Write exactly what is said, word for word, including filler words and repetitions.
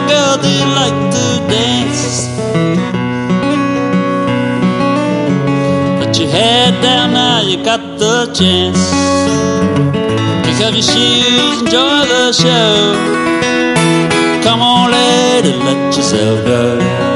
girl, they like to dance. Put your head down now, you got the chance. Kick off your shoes, enjoy the show. Come on, lady, let yourself go.